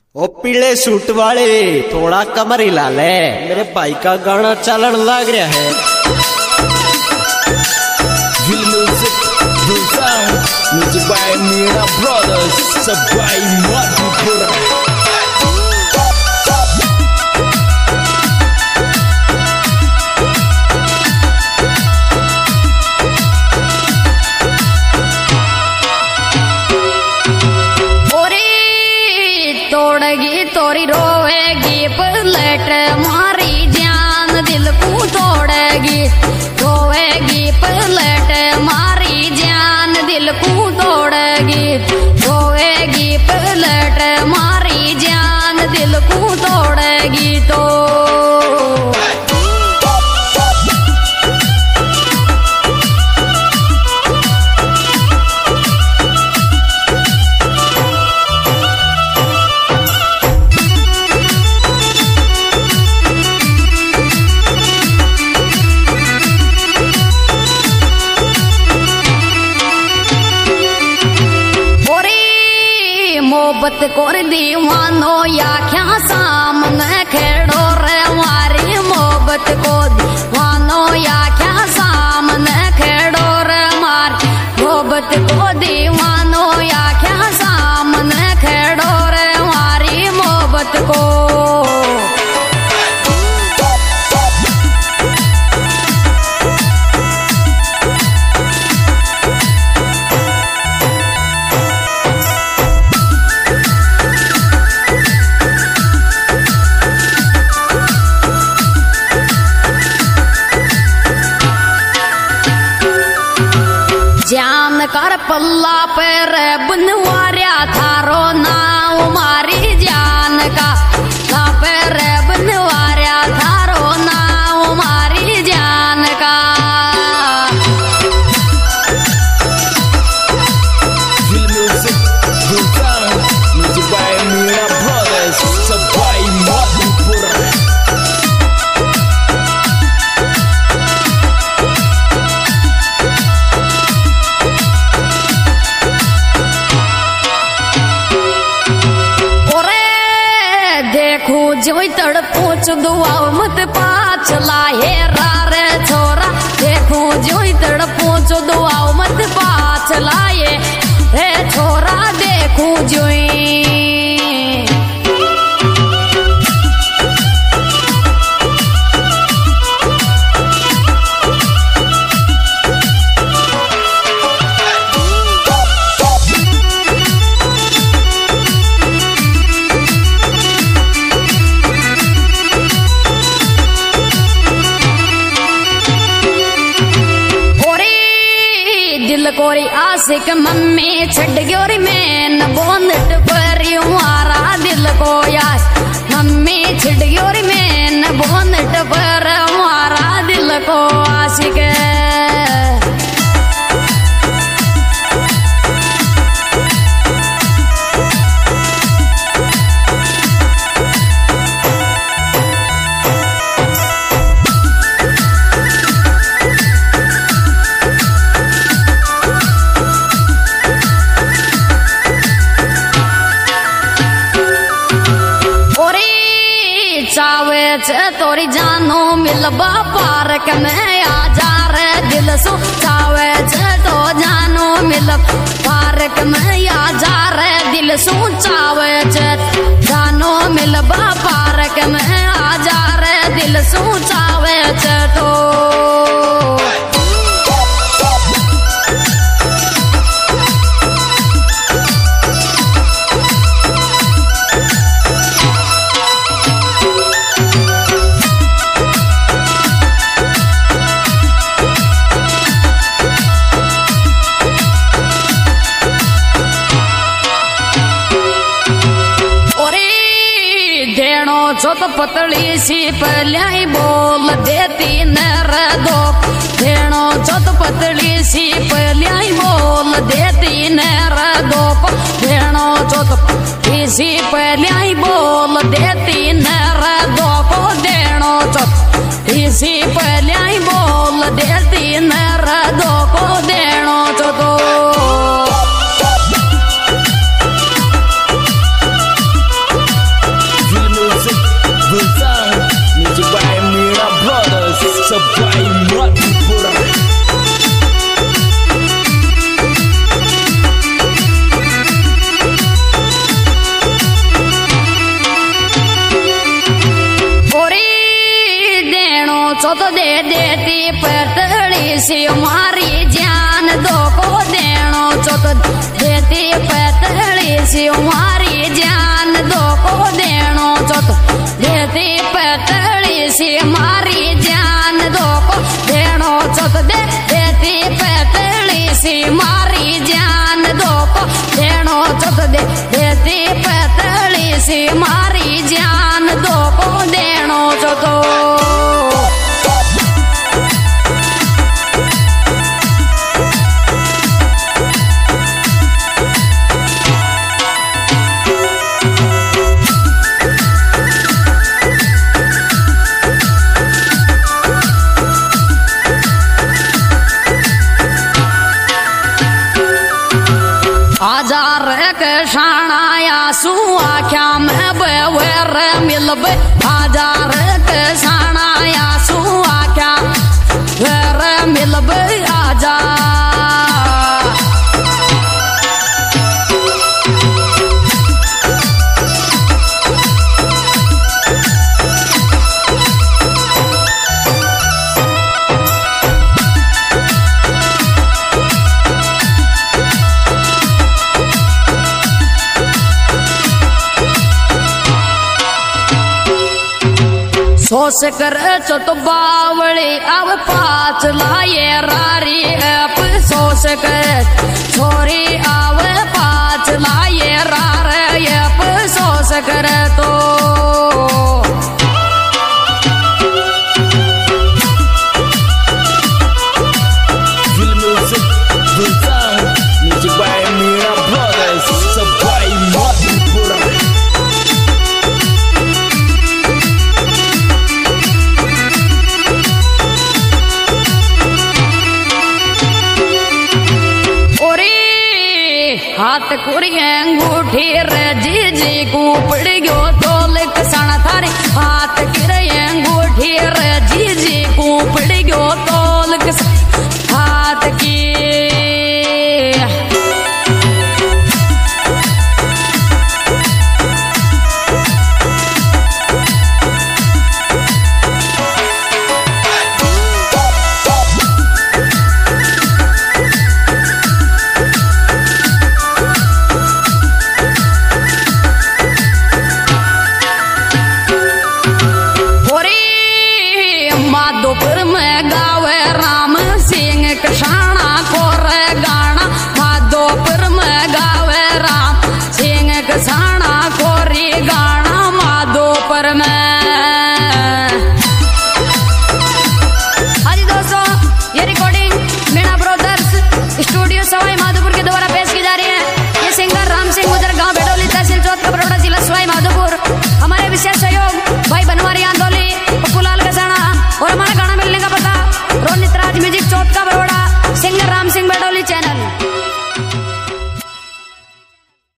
ओ पीले सूट वाले थोड़ा कमर हिला ले, मेरे भाई का गाना चलन लग रहा है। Music by Mira Brothers, sabay Madhupura. तोरी रोवेगी पलट मारी जान दिल को तोड़ेगी, रोवेगी पलट मारी जान दिल को तोड़ेगी, रोवेगी पलट मारी जान दिल को तोड़ेगी। तो मोहब्बत कोर दीवानो या क्या सामने खेड़ो रे मारी, मोहब्बत को दीवानो या क्या सामने खेड़ो रे मारी, मोहब्बत को दीवानो या क्या सामने खेड़ो रे मारी, मोहब्बत को जान कर पल्ला पर बनवारिया थारो नाव मारी, जान का पर बनवारिया थारो नाव मारी जान का। Music by Mira Brothers, sabay Madhupura. जो तड़पो चुदुआ मत पाछ लाए रे छोरा, देखो जो तड़पो चुदुआ मत पाछ लाए रे छोरा, देखो जो कोरी आशिक मम्मी छड़ ग्योरी में बोंदट परी मारा दिल को यास, मम्मी छड़ ग्योरी में बोंदट पर मारा दिल को आशिक। तोरी जानो मिलबा पार्क में आ जा रे दिल सो चावे तो जानो मिल पार्क में आ जा रे दिल सो चावे जानो मिलबा पार्क में आ जा रे दिल सो चावे तो जो तो पतली सी पलियाई बोल देती नर दो, भेणो जो तो पतली सी पलियाई बोल देती नर दो, भेणो जो तो पतली सी पलियाई बोल देती नर दो को, देणो जो पतली सी पलियाई बोल देती नर दो को, देणो जो तो चौथ दे देती पतली सी मारी जान दो को देनो चौथ देती पतली सी मारी जान दो को देनो चौथ देती पतली सी मारी जान दो को देनो चौथ देती पतली सी मारी जान दो को देनो चौथ देती पतली सी मारी जान दो को देनो चौथ शाणाया सु आख्या में बेवर मिलब हजार के शाणाया सु आख्या वेर मिलब आजा सोच कर चोट बावड़ी अब पाच लाए रारी अब सोच कर छोरी अब पाच लाए रार अब सोच कर तो हाथ कुरी अंगूठी रे जी जी को पड़ गयो